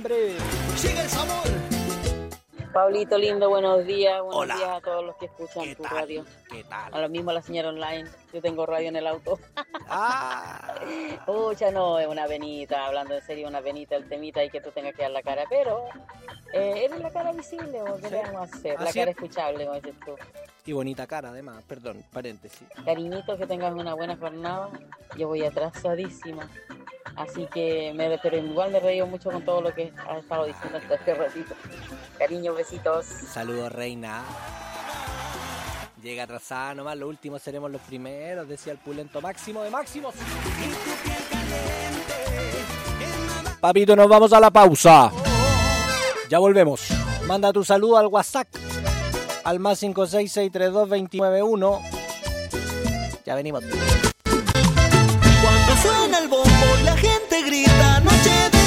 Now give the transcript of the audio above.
hambre. Sigue el sabor. Pablito lindo, buenos días. Buenos Hola. días a todos los que escuchan ¿Qué tu tal? radio. ¿Qué tal? A lo mismo la señora online. Yo tengo radio en el auto. Ah, Pucha, no, es una penita, hablando en serio, una penita el temita y que tú tengas que dar la cara, pero eres la cara visible, ¿qué Sí. le vamos a hacer? La Así cara es. escuchable, como dices tú. y bonita cara, además. Perdón, paréntesis. Cariñito, que tengas una buena jornada. Yo voy atrasadísima. Así que, pero igual me reío mucho con todo lo que has estado diciendo hasta este ratito. Cariño, besitos. Saludos, reina. Llega atrasada nomás, los últimos seremos los primeros, decía el pulento máximo de máximos. Papito, nos vamos a la pausa. Ya volvemos. Manda tu saludo al WhatsApp, al más 566322991. Ya venimos. Cuando suena el bombo y la gente grita, noche de